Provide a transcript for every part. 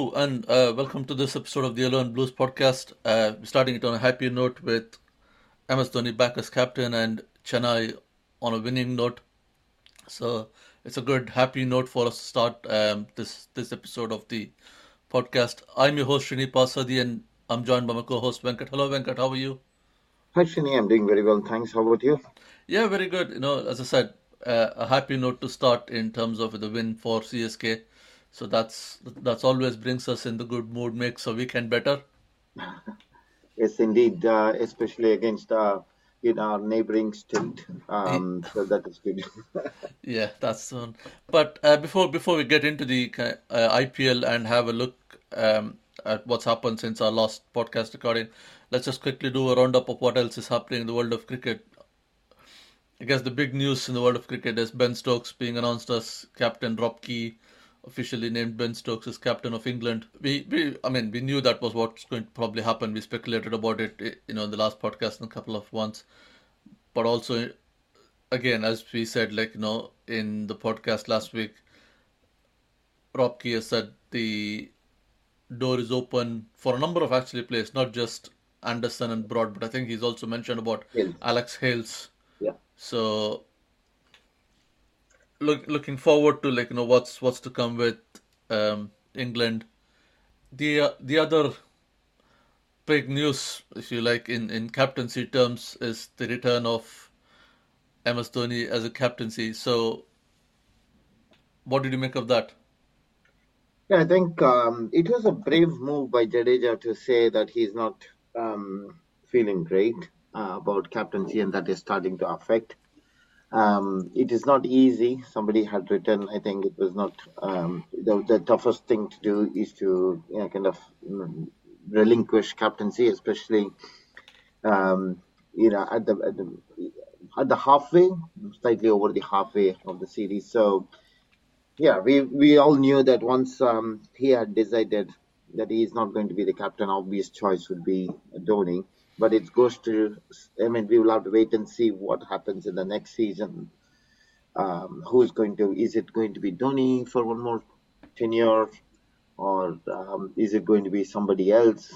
Hello and welcome to this episode of the Yellow and Blues podcast. Starting it on a happy note with MS Dhoni back as captain and Chennai on a winning note. So it's a good happy note for us to start this episode of the podcast. I'm your host Srini Pasadi and I'm joined by my co-host Venkat. Hello Venkat, how are you? Hi, Shini. I'm doing very well. Thanks. How about you? Yeah, very good. As I said, a happy note to start in terms of the win for CSK. So that's always brings us in the good mood, makes a weekend better. Yes, indeed. Especially against in our neighboring state. So that is good. Yeah, that's one. But before we get into the IPL and have a look at what's happened since our last podcast recording, let's just quickly do a roundup of what else is happening in the world of cricket. I guess the big news in the world of cricket is Ben Stokes being announced as captain. Rob Key officially named Ben Stokes as captain of England. We knew that was what's going to probably happen. We speculated about it, in the last podcast in a couple of months. But also, again, as we said, in the podcast last week, Rob Key has said the door is open for a number of actually players, not just Anderson and Broad, but I think he's also mentioned about Yes. Alex Hales. Yeah. So looking forward to what's to come with England. The other big news, if you like, in captaincy terms, is the return of MS Dhoni as a captaincy. So, what did you make of that? Yeah, I think it was a brave move by Jadeja to say that he's not feeling great about captaincy and that is starting to affect. It is not easy. Somebody had written, I think it was not the toughest thing to do is to kind of relinquish captaincy, especially at the halfway, slightly over the halfway of the series. So yeah, we all knew that once he had decided that he is not going to be the captain, obvious choice would be Dhoni. But it goes to, I mean, we will have to wait and see what happens in the next season. Is it going to be Dhoni for one more tenure, or is it going to be somebody else?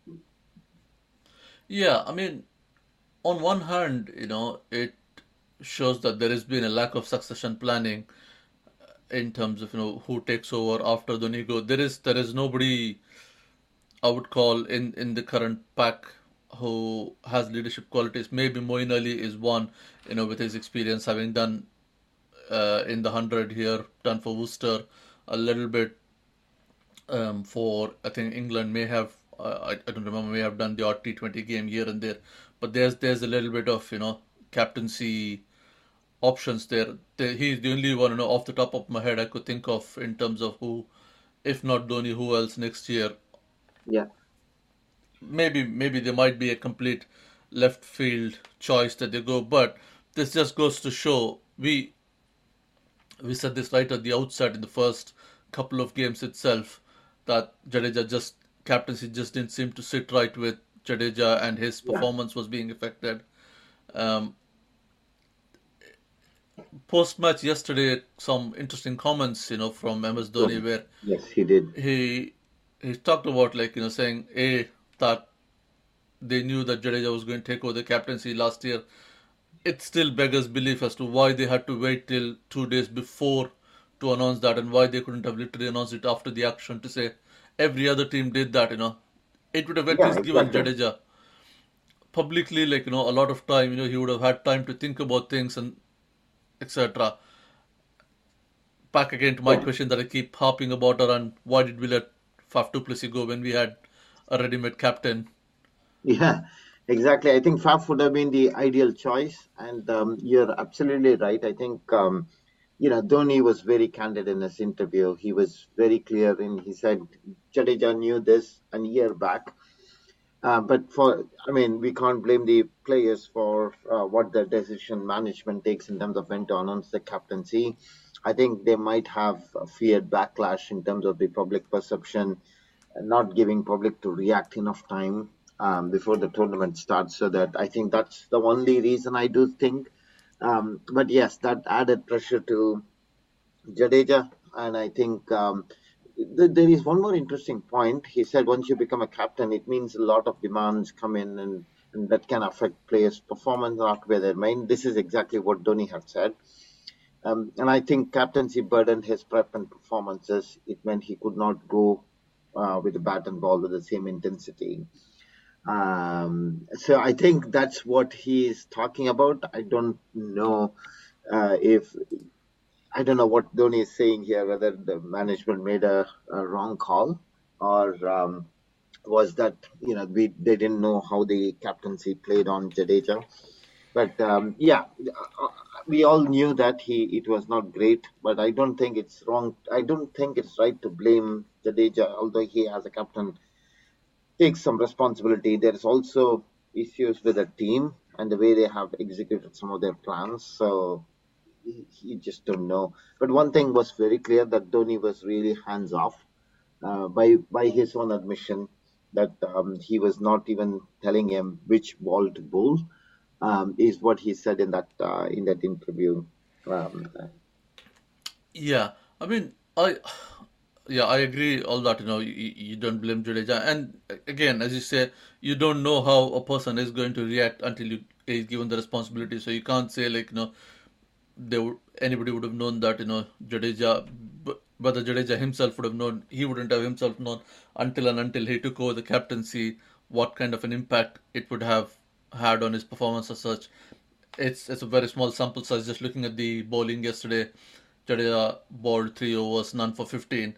Yeah, I mean, on one hand, it shows that there has been a lack of succession planning in terms of who takes over after Dhoni go. There is nobody I would call in the current pack who has leadership qualities. Maybe Moeen Ali is one, with his experience having done in the 100 here, done for Worcester, a little bit for, I think England may have, I don't remember, may have done the odd T20 game here and there. But there's a little bit of, captaincy options there. He's the only one, off the top of my head I could think of in terms of who, if not Dhoni, who else next year. Yeah, Maybe there might be a complete left field choice that they go, but this just goes to show we said this right at the outset in the first couple of games itself that Jadeja just captaincy just didn't seem to sit right with Jadeja and his yeah, performance was being affected. Um, Post match yesterday, some interesting comments from MS Dhoni Dhoni. where Yes, he did. he he talked about saying that they knew that Jadeja was going to take over the captaincy last year. It still beggars belief as to why they had to wait till 2 days before to announce that and why they couldn't have literally announced it after the action to say every other team did that. It would have at Yeah, least given exactly. Jadeja publicly, a lot of time. He would have had time to think about things and etc. Back again to my Yeah. question that I keep harping about around why did we let Faf du Plessis go when we had a ready-made captain? Yeah, exactly. I think Faf would have been the ideal choice, and you're absolutely right. I think Dhoni was very candid in his interview. He was very clear, and he said Jadeja knew this a year back. But I mean, we can't blame the players for what the decision management takes in terms of when to announce the captaincy. I think they might have feared backlash in terms of the public perception, not giving public to react enough time before the tournament starts. So that I think that's the only reason I do think. But yes, that added pressure to Jadeja, and I think there is one more interesting point. He said once you become a captain, it means a lot of demands come in, and that can affect players' performance and occupy their mind. This is exactly what Dhoni had said. And I think captaincy burdened his prep and performances. It meant he could not go with the bat and ball with the same intensity. So I think that's what he is talking about. I don't know if I don't know what Dhoni is saying here, whether the management made a wrong call or was that they didn't know how the captaincy played on Jadeja. But yeah, we all knew that he it was not great. But I don't think it's wrong. I don't think it's right to blame Jadeja, although he as a captain takes some responsibility. There is also issues with the team and the way they have executed some of their plans. So you just don't know. But one thing was very clear that Dhoni was really hands off by his own admission that he was not even telling him which ball to bowl. Is what he said in that interview. Um, Yeah, I mean, yeah, I agree. All that, you don't blame Jadeja, and again, as you say, you don't know how a person is going to react until you is given the responsibility. So you can't say like anybody would have known that Jadeja, whether Jadeja himself would have known, he wouldn't have himself known until he took over the captaincy, what kind of an impact it would have had on his performance as such. It's a very small sample size. Just looking at the bowling yesterday, Jadeja bowled 3 overs, none for 15.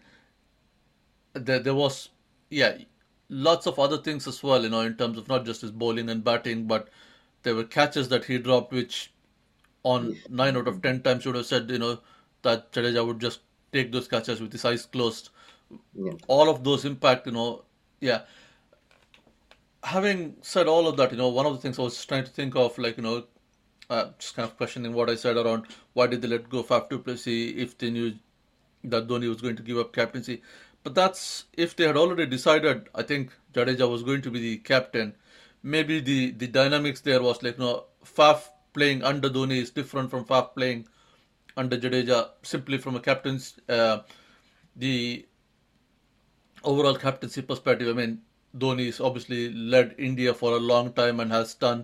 There was, yeah, lots of other things as well, in terms of not just his bowling and batting, but there were catches that he dropped, which on yes, 9 out of 10 times you would have said, that Jadeja would just take those catches with his eyes closed. yeah, All of those impact, yeah. Having said all of that, one of the things I was trying to think of, like, just kind of questioning what I said around why did they let go Faf du Plessis if they knew that Dhoni was going to give up captaincy. But that's if they had already decided, I think Jadeja was going to be the captain. Maybe the dynamics there was like, Faf playing under Dhoni is different from Faf playing under Jadeja, simply from a captain's, the overall captaincy perspective. I mean, Dhoni's obviously led India for a long time and has done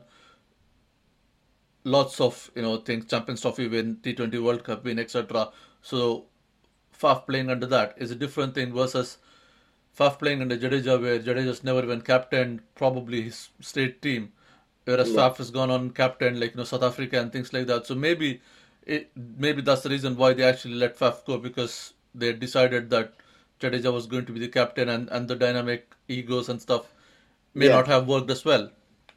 lots of things, Champions Trophy win, T20 World Cup win, etc. So Faf playing under that is a different thing versus Faf playing under Jadeja, where Jadeja's never been captain, probably his state team, whereas yeah, Faf has gone on captain like South Africa and things like that. So maybe that's the reason why they actually let Faf go, because they decided that Jadeja was going to be the captain, and the dynamic egos and stuff may yeah, not have worked as well.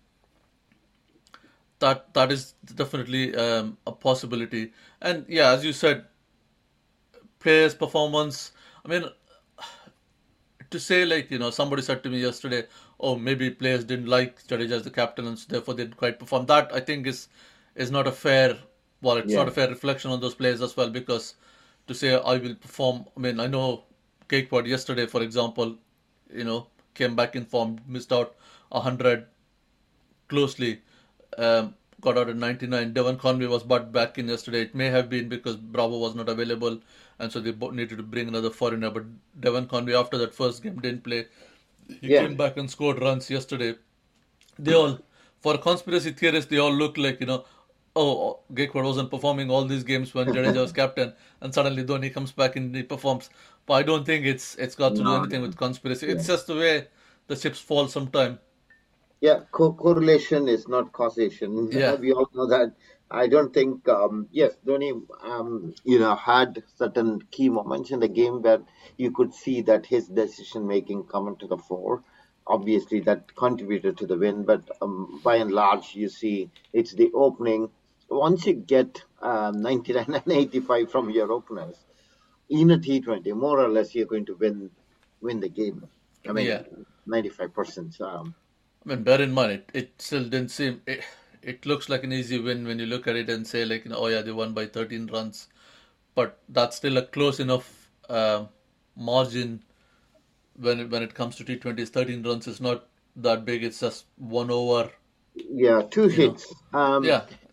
That is definitely a possibility. And yeah, as you said, players' performance. I mean, to say like somebody said to me yesterday, oh, maybe players didn't like Jadeja as the captain and so therefore they didn't quite perform. That I think is not a fair. Well, it's not yeah, a fair reflection on those players as well, because to say I will perform. I mean, I know Cakeward yesterday, for example, came back in form, missed out 100 closely. Got out at 99. Devon Conway was but back in yesterday. It may have been because Bravo was not available, and so they needed to bring another foreigner. But Devon Conway, after that first game, didn't play. He yeah, came back and scored runs yesterday. They all, for conspiracy theorists, they all look like, oh, Gaikwad wasn't performing all these games when Jadeja was captain, and suddenly Dhoni comes back and he performs. But I don't think it's got to do no, anything no, with conspiracy. yeah, It's just the way the chips fall sometime. yeah. Correlation is not causation. Yeah, We all know that. I don't think. Yes, Dhoni, had certain key moments in the game where you could see that his decision making come to the fore. Obviously, that contributed to the win, but by and large, you see it's the opening. Once you get 99 and 85 from your openers in a T20, more or less, you're going to win the game. I yeah. mean, 95%. I mean, bear in mind, it still didn't seem. It looks like an easy win when you look at it and say, like, oh yeah, they won by 13 runs. But that's still a close enough margin when it comes to T20s. 13 runs is not that big. It's just 1 over, Yeah, two you know. hits. Yeah,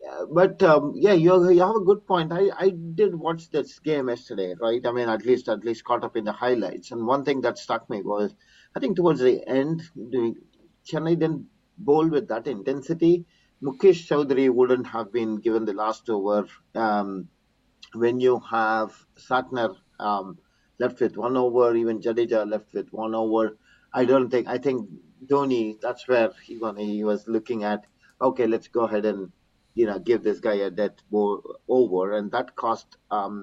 But yeah, you have a good point. I did watch this game yesterday, right? I mean, at least caught up in the highlights. And one thing that struck me was, I think towards the end, Chennai didn't bowl with that intensity. Mukesh Chowdhury wouldn't have been given the last over. When you have Satner left with 1 over, even Jadeja left with 1 over. I think Dhoni, that's where he was looking at, okay, let's go ahead and, give this guy a over. And that cost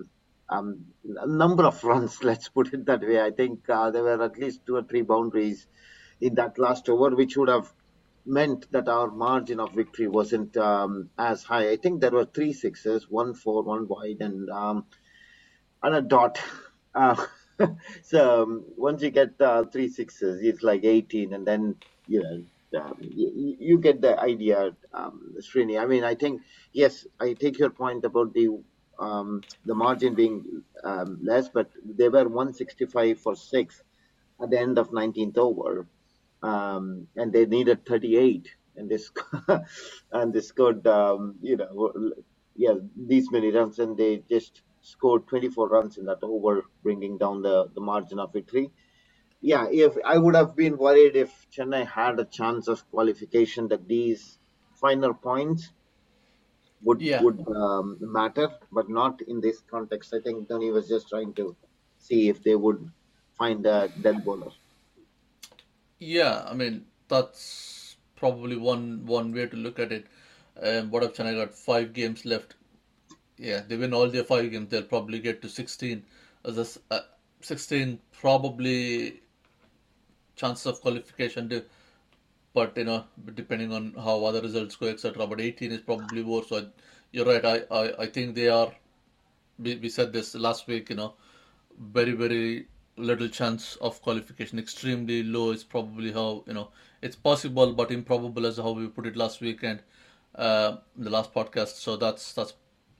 a number of runs, let's put it that way. I think there were at least two or three boundaries in that last over, which would have meant that our margin of victory wasn't as high. I think there were three sixes, one four, one wide, and a dot. Uh, so once you get three sixes, it's like 18, and then you get the idea, Srini. I mean, I think yes, I take your point about the margin being less, but they were 165 for six at the end of 19th over, and they needed 38, and and they scored, yeah, these many runs, and they just scored 24 runs in that over, bringing down the margin of victory. Yeah, if I would have been worried if Chennai had a chance of qualification, that these final points would Yeah, would matter, but not in this context. I think Dhoni was just trying to see if they would find a dead bowler. yeah. I mean, that's probably one way to look at it. What if Chennai got 5 games left? Yeah, they win all their 5 games, they'll probably get to 16. As a 16 probably chances of qualification, but depending on how other results go, etc. But 18 is probably more. So you're right. I think they are. We said this last week. Very very little chance of qualification. Extremely low is probably how it's possible, but improbable as how we put it last week and the last podcast. So that's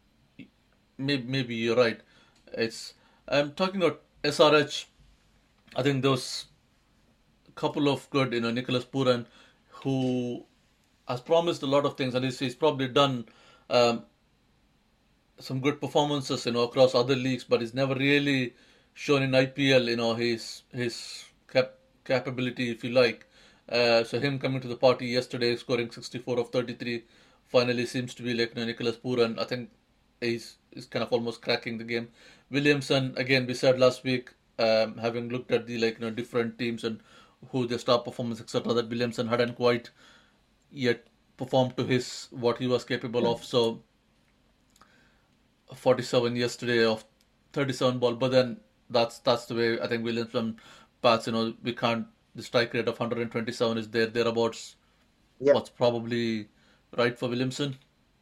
maybe you're right. It's I'm talking about SRH. I think those couple of good, Nicholas Puran, who has promised a lot of things, and he's probably done um, some good performances, across other leagues, but he's never really shown in IPL, his capability, if you like. So him coming to the party yesterday, scoring 64 of 33, finally seems to be like Nicholas Puran. I think he's kind of almost cracking the game. Williamson, again, we said last week, having looked at the different teams and who their star performance, etc., that Williamson hadn't quite yet performed to his what he was capable of. So 47 yesterday of 37 ball, but then that's the way I think Williamson bats. We can't. The strike rate of 127 is thereabouts. Yeah. What's probably right for Williamson.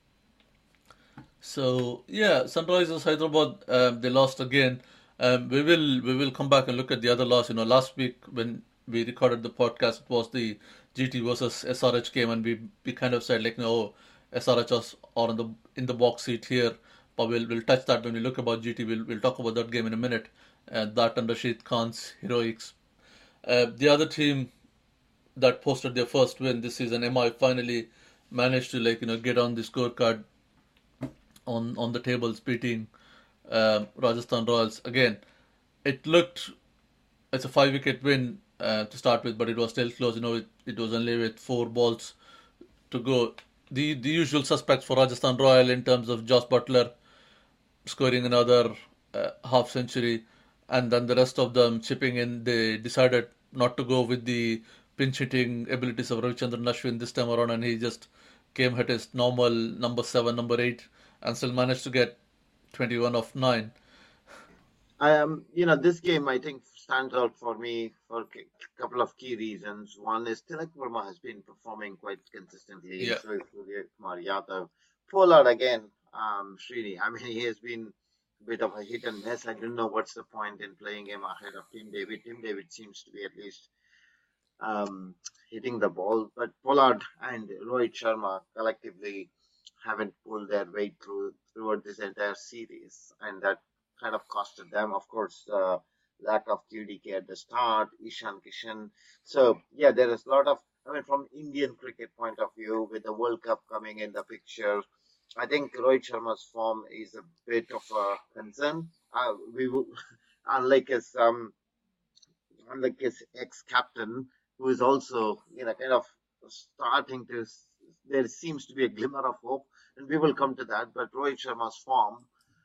So yeah, Sunrisers Hyderabad, they lost again. We will come back and look at the other loss. Last week when we recorded the podcast, it was the GT versus SRH game, and we kind of said like, no, SRH are in the box seat here. But we'll touch that when we look about GT. We'll talk about that game in a minute. That and Rashid Khan's heroics. The other team that posted their first win this season, MI, finally managed to get on the scorecard on the tables, beating Rajasthan Royals again. It looked it's a 5 wicket win to start with, but it was still close. It was only with 4 balls to go. The usual suspects for Rajasthan Royal in terms of Josh Butler scoring another half century, and then the rest of them chipping in. They decided not to go with the pinch hitting abilities of Ravichandran Ashwin this time around, and he just came at his normal number 7, number 8, and still managed to get 21 of 9. This game I think stands out for me for a couple of key reasons. One is Tilak Verma has been performing quite consistently. Yeah, So is Surya Kumar Yadav. Pollard again, Srini. I mean, he has been a bit of a hit and miss. I don't know what's the point in playing him ahead of Tim David. Tim David seems to be at least um, hitting the ball, but Pollard and Rohit Sharma collectively haven't pulled their weight throughout this entire series, and that kind of costed them. Of course, lack of QDK at the start, Ishan Kishan. So yeah, there is a lot of. I mean, from Indian cricket point of view, with the World Cup coming in the picture, I think Rohit Sharma's form is a bit of a concern. We will, unlike his ex-captain, who is also kind of starting to. There seems to be a glimmer of hope, and we will come to that. But Rohit Sharma's form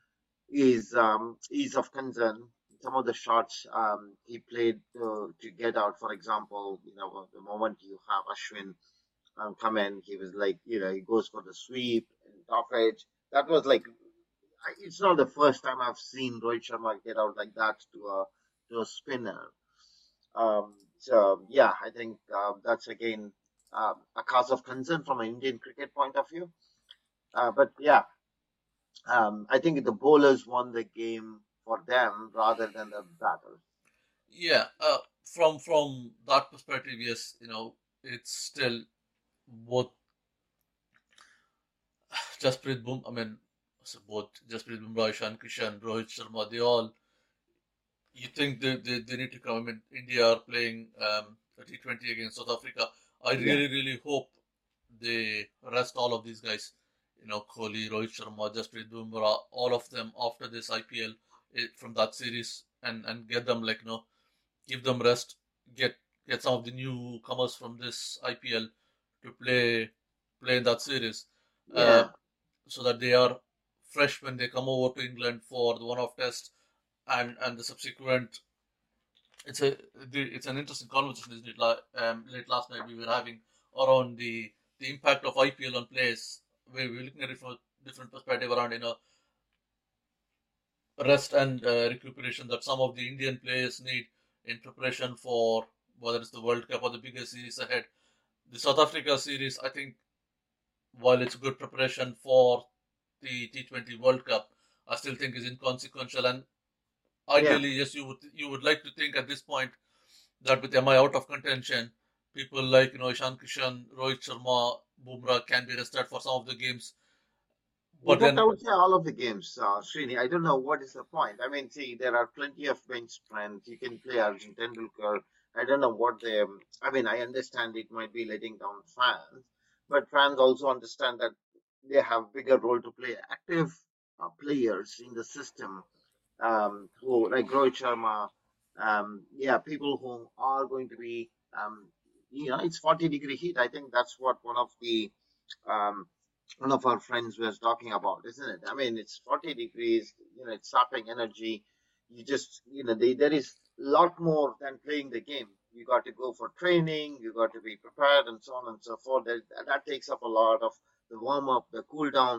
is of concern. Some of the shots he played to get out, for example, the moment you have Ashwin come in, he was like, he goes for the sweep and top edge. That was like, it's not the first time I've seen Rohit Sharma get out like that to a spinner. So yeah, I think that's again a cause of concern from an Indian cricket point of view. But yeah, I think the bowlers won the game for them rather than the batters. Yeah, from that perspective, yes, it's still both Jasprit Bum. I mean, so both Jasprit Bumrah, Ishan Kishan, Rohit Sharma. They all. You think they need to come? I mean, India are playing a T20 against South Africa. I Yeah, really hope they rest all of these guys. Kohli, Rohit Sharma, Jasprit Bumrah, all of them after this IPL from that series, and get them give them rest, get some of the newcomers from this IPL to play in that series, uh, yeah, so that they are fresh when they come over to England for the one-off test and the subsequent. It's an interesting conversation, isn't it? Late last night we were having around the impact of IPL on players. We were looking at it from a different perspective around rest and recuperation that some of the Indian players need in preparation for whether it's the World Cup or the bigger series ahead. The South Africa series, I think, while it's a good preparation for the T20 World Cup, I still think is inconsequential. And yeah. ideally, yes, you would like to think at this point that with MI out of contention, people like Ishan Kishan, Rohit Sharma, Bumrah can be rested for some of the games. In But fact, I then, would say all of the games, Srini. I don't know what is the point. I mean, see, there are plenty of bench strength. You can play Arjun Tendulkar. I don't know what they. I mean, I understand it might be letting down fans, but fans also understand that they have bigger role to play. Active players in the system, who like Rohit Sharma, yeah, people who are going to be, it's 40-degree heat. I think that's what um, one of our friends was talking about, isn't it? I mean, it's 40 degrees, it's sapping energy. You just, there is a lot more than playing the game. You got to go for training, you got to be prepared, and so on and so forth. That takes up a lot of the warm up, the cool down,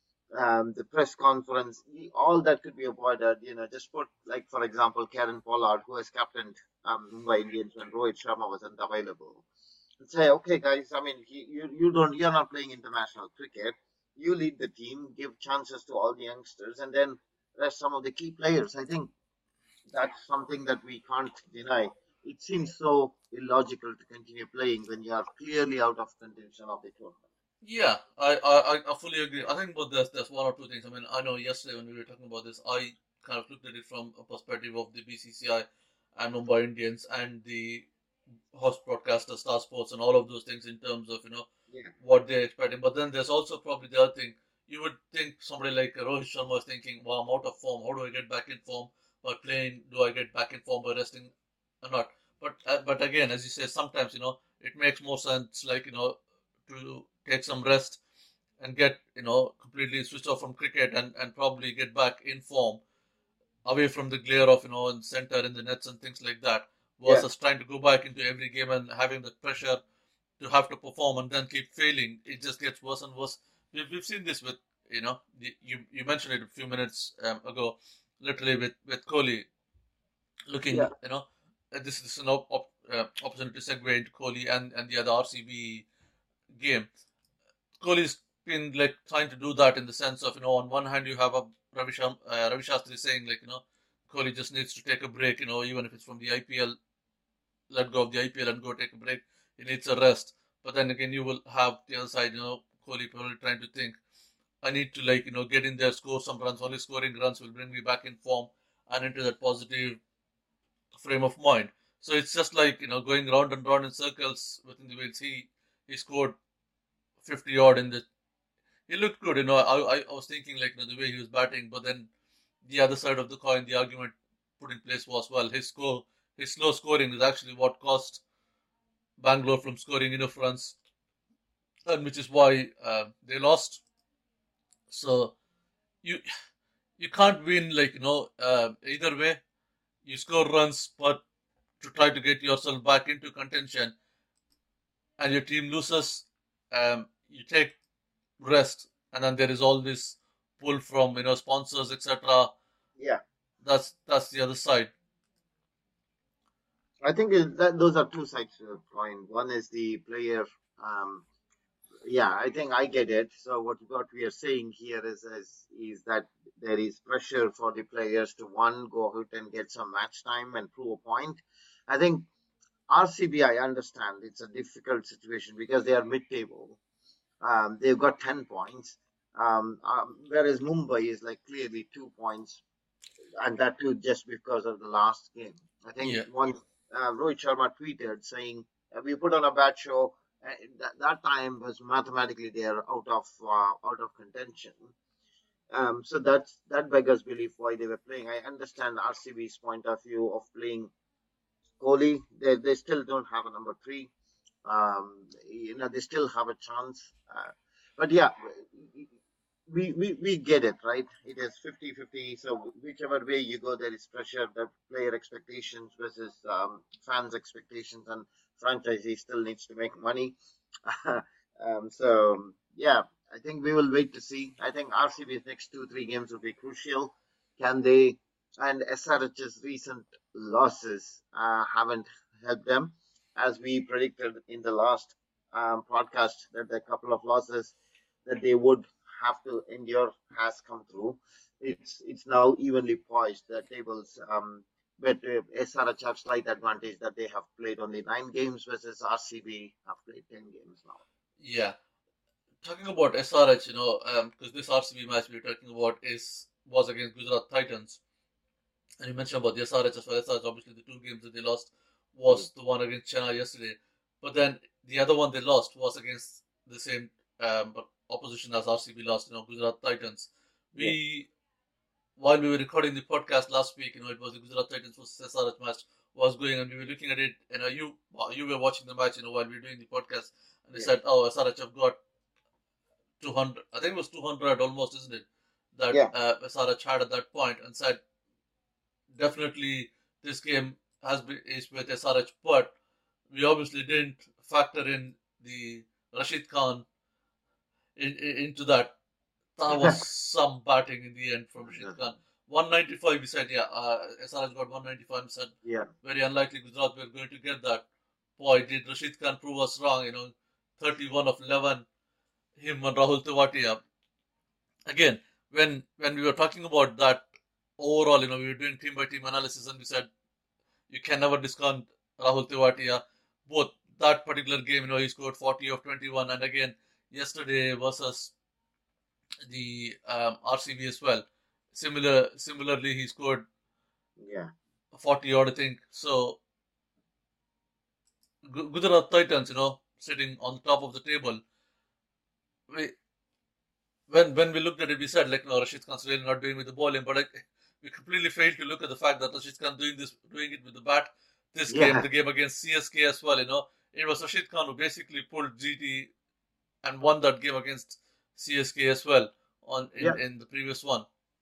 the press conference, all that could be avoided. Just put, like, for example, Karen Pollard, who has captained Mumbai Indians when Rohit Sharma wasn't available, and say, okay, guys, I mean, you're not playing international cricket. You lead the team, give chances to all the youngsters, and then rest some of the key players. I think that's something that we can't deny. It seems so illogical to continue playing when you are clearly out of contention of the tournament. yeah, I fully agree. I think but there's one or two things. I mean, I know yesterday when we were talking about this, I kind of looked at it from a perspective of the BCCI and Mumbai Indians and the host broadcaster, Star Sports, and all of those things in terms of Yeah, what they're expecting. But then there's also probably the other thing. You would think somebody like Rohit Sharma is thinking, "Wow, I'm out of form. How do I get back in form by playing? Do I get back in form by resting or not?" But again, as you say, sometimes it makes more sense, like to take some rest and get completely switched off from cricket and probably get back in form away from the glare of in center in the nets and things like that yeah, versus trying to go back into every game and having the pressure to have to perform and then keep failing. It just gets worse and worse. We've seen this with you mentioned it a few minutes ago, literally with Kohli yeah, looking this is an opportunity to segue into Kohli and the other RCB game. Kohli's been like trying to do that in the sense of on one hand you have a Ravi Shastri saying like Kohli just needs to take a break, even if it's from the IPL, let go of the IPL and go take a break. He needs a rest. But then again, you will have the other side, Kohli probably trying to think, I need to get in there, score some runs. Only scoring runs will bring me back in form and into that positive frame of mind. So it's just like going round and round in circles within the wheels. He scored 50 odd he looked good. I was thinking like the way he was batting, but then the other side of the coin, the argument put in place was well, his slow scoring is actually what cost Bangalore from scoring enough runs, and which is why they lost. So you you can't win either way. You score runs, but to try to get yourself back into contention, and your team loses, you take rest, and then there is all this pull from sponsors, etc. Yeah, That's the other side. I think those are two sides to the coin. One is the player. Um, yeah, I think I get it. So what we are saying here is that there is pressure for the players to one go out and get some match time and prove a point. I think RCB, I understand it's a difficult situation because they are mid-table. They've got 10 points, whereas Mumbai is like clearly 2 points, and that too just because of the last game. I think Yeah, once Rohit Sharma tweeted saying, "We put on a bad show." That time was mathematically they are out of contention. So that beggars belief why they were playing. I understand RCB's point of view of playing Kohli. They still don't have a number three. They still have a chance. But yeah, we get it, right? It is 50-50. So whichever way you go, there is pressure. The player expectations versus fans' expectations, and franchisee still needs to make money. So yeah, I think we will wait to see. I think RCB's next 2-3 games will be crucial. Can they? And SRH's recent losses haven't helped them, as we predicted in the last podcast that a couple of losses that they would have to endure has come through. It's now evenly poised. The tables, but SRH have slight advantage that they have played only 9 games versus RCB have played 10 games now. yeah. Talking about SRH, because this RCB match we're talking about was against Gujarat Titans, and you mentioned about the SRH as well. SRH, obviously, the two games that they lost Mm. was the one against Chennai yesterday, but then the other one they lost was against the same opposition as RCB lost. Gujarat Titans. Yeah, We While we were recording the podcast last week, it was the Gujarat Titans versus SRH match was going, and we were looking at it. You were watching the match, while we were doing the podcast, and they yeah, said, "Oh, SRH have got 200. I think it was 200 almost, isn't it? That yeah. SRH had at that point, and said definitely this game is with SRH, but we obviously didn't factor in the Rashid Khan into that. That was some batting in the end from Rashid Khan. 195, we said, yeah, SRH got 195. We said, Yeah. very unlikely Gujarat were going to get that. Boy, did Rashid Khan prove us wrong, 31 of 11, him and Rahul Tewatia. Again, when we were talking about that overall, we were doing team by team analysis, and we said, you can never discount Rahul Tewatia. Both that particular game, he scored 40 of 21, and again, yesterday versus the RCB as well. Similarly, he scored Yeah. 40 odd, I think. So Gujarat Titans, sitting on the top of the table. We, when we looked at it, we said like, no, Rashid Khan's really not doing with the bowling, but we completely failed to look at the fact that Rashid Khan doing it with the bat. This game, Yeah. the game against CSK as well, it was Rashid Khan who basically pulled GT and won that game against CSK as well on Yeah. in the previous one.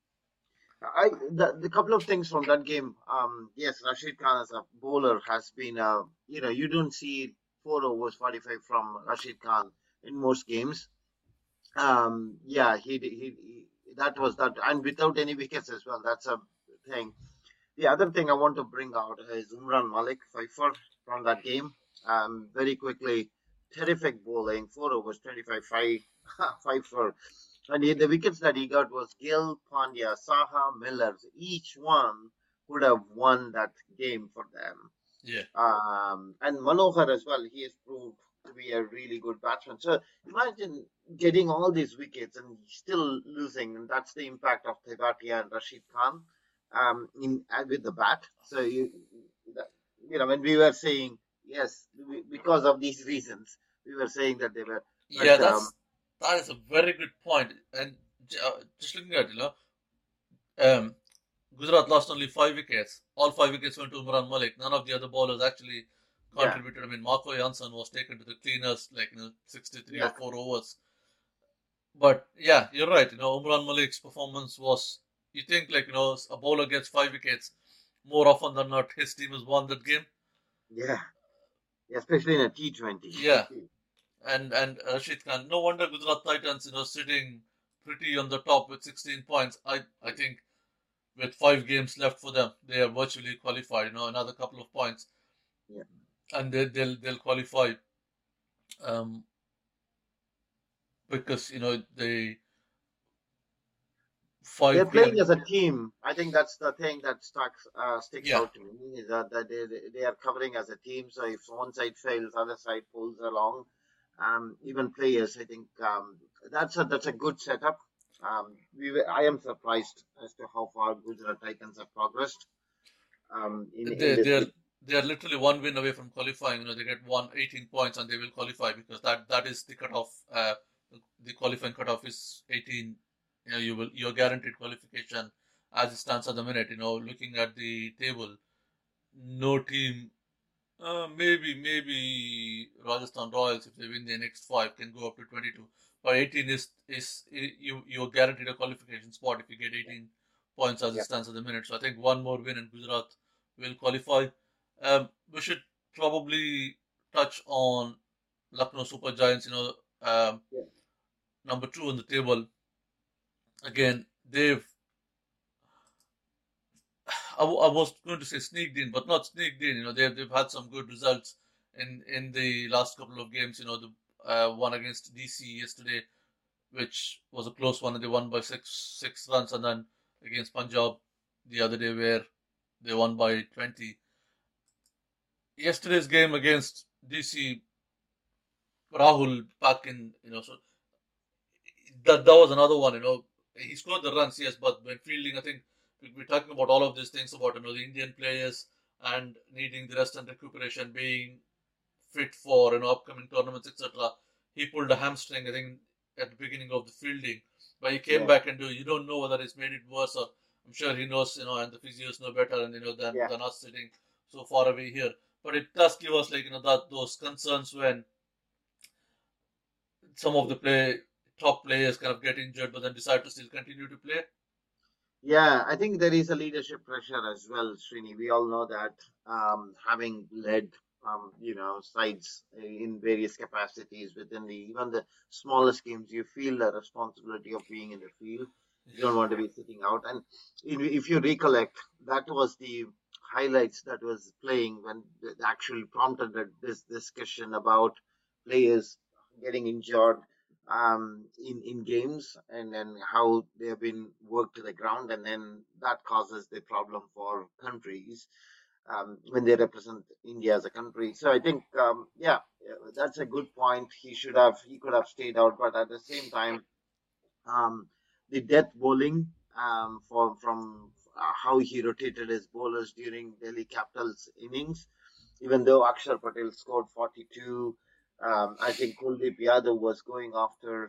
The couple of things from that game. Yes, Rashid Khan as a bowler has been. You don't see 4 overs 45 from Rashid Khan in most games. Yeah, that was that, and without any wickets as well. That's a thing. The other thing I want to bring out is Umran Malik Pfeiffer from that game. Very quickly, terrific bowling, 4 overs, 25, 5, Pfeiffer. And the wickets that he got was Gill, Pandya, Saha, Miller. Each one could have won that game for them. Yeah. And Manohar as well. He has proved to be a really good batsman. So imagine getting all these wickets and still losing, and that's the impact of Tewatia and Rashid Khan in with the bat. So when we were saying yes, because of these reasons, we were saying that they were, Yeah, but that's That is a very good point. And just looking at um, Gujarat lost only 5 wickets. All 5 wickets went to Umran Malik. None of the other bowlers actually Yeah, contributed. I mean, Marco Janssen was taken to the cleaners, 63 or yeah, 4 overs. But yeah, you're right. Umran Malik's performance was. You think a bowler gets 5 wickets more often than not, his team has won that game. yeah. Especially in a T20. Yeah, and Rashid Khan. No wonder Gujarat Titans, sitting pretty on the top with 16 points. I think with 5 games left for them, they are virtually qualified. Another couple of points, Yeah. and they'll qualify. Um, because they They're five playing game. as a team. I think that's the thing that sticks Yeah, out to me is that they are covering as a team. So if one side fails, other side pulls along. Even players, I think that's a good setup. I am surprised as to how far Gujarat Titans have progressed in they this they're league. they're literally one win away from qualifying. They get 18 points and they will qualify because that is the cutoff. The qualifying cutoff is 18. You're guaranteed qualification as it stands at the minute. Looking at the table, no team. Maybe Rajasthan Royals, if they win their next 5, can go up to 22. But 18 is you're guaranteed a qualification spot if you get 18 points as it Yeah, stands at the minute. So I think one more win and Gujarat will qualify. We should probably touch on Lucknow Super Giants. yeah, Number 2 on the table. Again, I was going to say sneaked in, but not sneaked in. They've had some good results in the last couple of games. The one against DC yesterday, which was a close one, and they won by six runs, and then against Punjab the other day, where they won by 20. Yesterday's game against DC, Rahul back in, so that was another one. He scored the runs, yes, but when fielding, I think we're talking about all of these things about the Indian players and needing the rest and recuperation, being fit for upcoming tournaments, etc. He pulled a hamstring, I think, at the beginning of the fielding, but he came yeah, back and you don't know whether it's made it worse or I'm sure he knows, and the physios know better, and yeah. than us sitting so far away here. But it does give us that those concerns when some of the top players kind of get injured, but then decide to still continue to play. Yeah, I think there is a leadership pressure as well, Srini. We all know that having led, sides in various capacities within even the smallest games, you feel the responsibility of being in the field. You don't want to be sitting out. And if you recollect, that was the highlights that was playing when it actually prompted this discussion about players getting injured in games and then how they have been worked to the ground, and then that causes the problem for countries when they represent India as a country. So I think, that's a good point. He could have stayed out, but at the same time, um, the death bowling from how he rotated his bowlers during Delhi Capitals innings, even though Akshar Patel scored 42, I think Kuldeep Yadav was going after.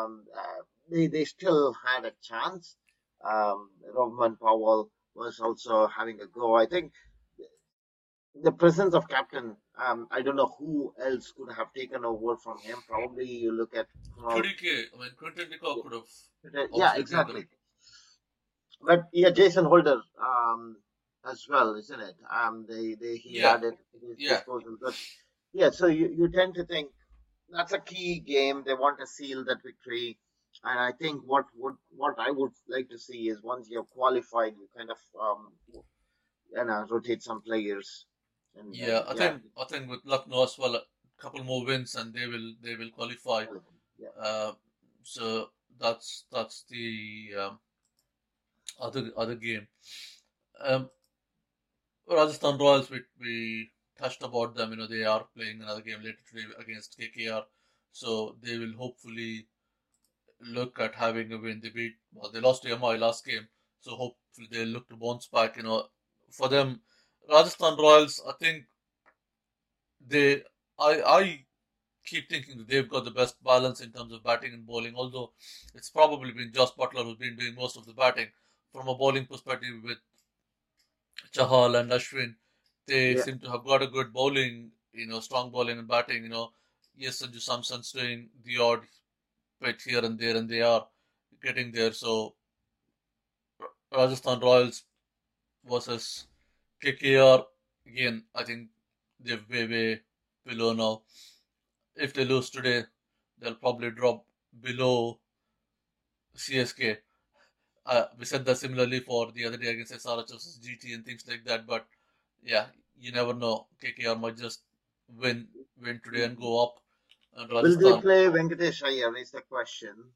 They still had a chance. Rahman Powell was also having a go. I think the presence of captain. I don't know who else could have taken over from him. Probably you look at Kunal. QDK, I mean, Quinton de Kock could have Yeah, obviously been the. exactly. But yeah, Jason Holder as well, isn't it? He Yeah, had it at his yeah. disposal. But yeah, so you tend to think that's a key game. They want to seal that victory. And I think what I would like to see is once you're qualified, you kind of rotate some players, and Yeah, then I yeah, think I think with Lucknow as well, a couple more wins and they will qualify. yeah, Uh, so that's the other game. Um, Rajasthan Royals, we touched about them. They are playing another game later today against KKR, so they will hopefully look at having a win. They lost to MI last game, so hopefully they'll look to bounce back. For them, Rajasthan Royals, I think they I keep thinking that they've got the best balance in terms of batting and bowling, although it's probably been Josh Butler who's been doing most of the batting. From a bowling perspective, with Chahal and Ashwin, they Yeah. seem to have got a good bowling, strong bowling and batting. Yes, Sanju Samson's doing the odd bit here and there, and they are getting there. So Rajasthan Royals versus KKR, again, I think they're way below now. If they lose today, they'll probably drop below CSK. We said that similarly for the other day against SRH versus GT and things like that. But yeah, you never know. KKR might just win today and go up. And Will they Rajasthan, play Venkatesh Iyer is the question.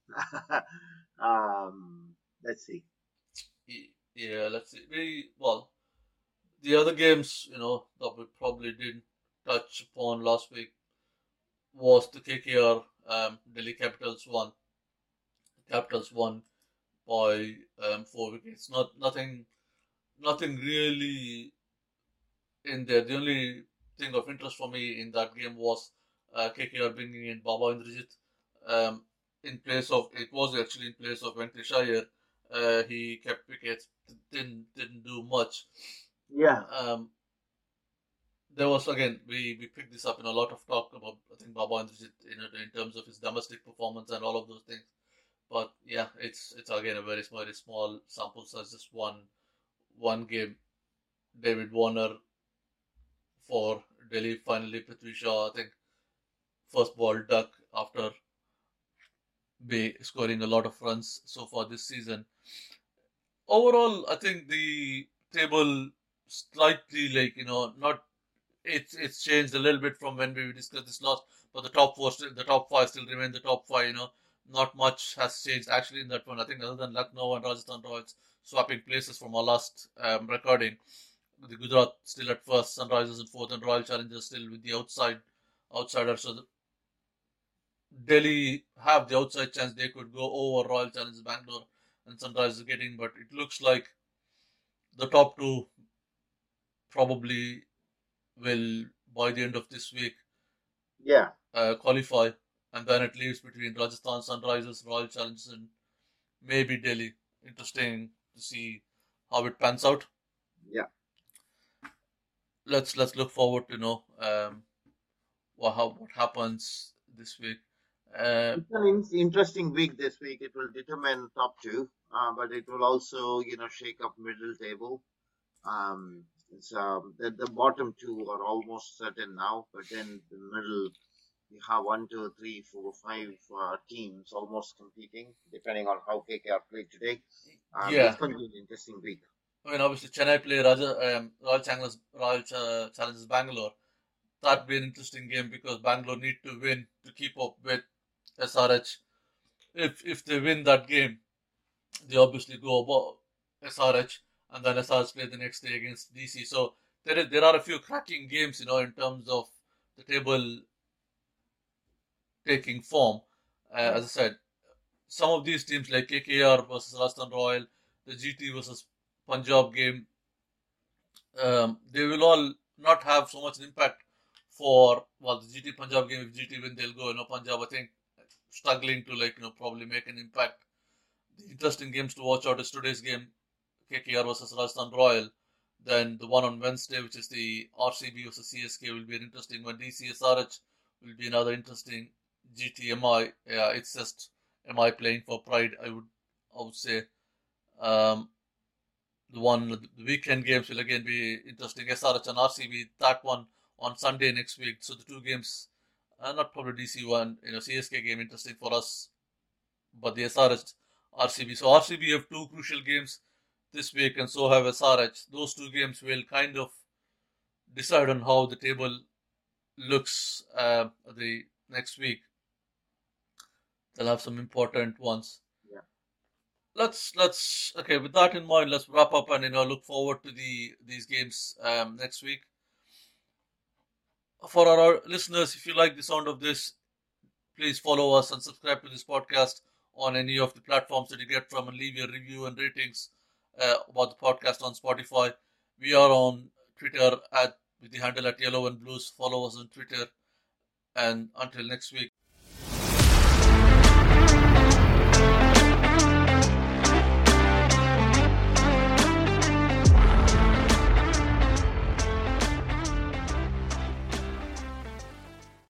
Let's see. yeah, let's see. Well, the other games, that we probably didn't touch upon last week was the KKR Delhi Capitals won by 4 wickets. Nothing really in there. The only thing of interest for me in that game was KKR bringing in Baba Indrajit in place of, it was actually in place of Venkatesh Iyer. He kept wickets, didn't do much. Yeah. Um, there was, again, we picked this up in a lot of talk about, I think, Baba Indrajit in terms of his domestic performance and all of those things. But yeah, it's again a very small sample size, just one game. David Warner for Delhi, finally Prithvi Shaw, I think, first ball duck after be scoring a lot of runs so far this season. Overall, I think the table slightly, not, it's changed a little bit from when we discussed this last, but the top five still remain the top five. Not much has changed actually in that one. I think other than Lucknow and Rajasthan Royals swapping places from our last recording, the Gujarat still at first, Sunrisers in fourth, and Royal Challengers still with the outsiders. So Delhi have the outside chance they could go over Royal Challengers Bangalore and Sunrisers getting, but it looks like the top two probably will, by the end of this week, Yeah. qualify, and then it leaves between Rajasthan Sunrisers, Royal Challengers, and maybe Delhi. Interesting to see how it pans out. Yeah. Let's look forward to know what happens this week. It's an interesting week this week. It will determine top two, but it will also, shake up middle table. The bottom two are almost certain now, but then the middle, you have one, two, three, four, five teams almost competing, depending on how KKR played today. It's Yeah, going to be an interesting week. I mean, obviously Chennai play Royal Challengers Bangalore. That'd be an interesting game because Bangalore need to win to keep up with SRH. If they win that game, they obviously go above SRH, and then SRH play the next day against DC. So there are a few cracking games, in terms of the table taking form. Yeah. As I said, some of these teams like KKR versus Rajasthan Royal, the GT versus Punjab game, they will all not have so much impact for, well, the GT Punjab game. If GT win, they'll go. Punjab, I think, struggling to probably make an impact. The interesting games to watch out is today's game, KKR versus Rajasthan Royal. Then the one on Wednesday, which is the RCB versus CSK, will be an interesting one. DCSRH will be another interesting. GTMI, yeah, it's just MI playing for pride. I would say. Um, the weekend games will again be interesting. SRH and RCB, that one on Sunday next week. So the two games, not probably DC one, CSK game interesting for us, but the SRH, RCB. So RCB have two crucial games this week, and so have SRH. Those two games will kind of decide on how the table looks the next week. They'll have some important ones. Yeah. Let's okay. With that in mind, let's wrap up and look forward to these games next week. For our listeners, if you like the sound of this, please follow us and subscribe to this podcast on any of the platforms that you get from, and leave your review and ratings about the podcast on Spotify. We are on Twitter with the handle at Yellow and Blues. Follow us on Twitter. And until next week.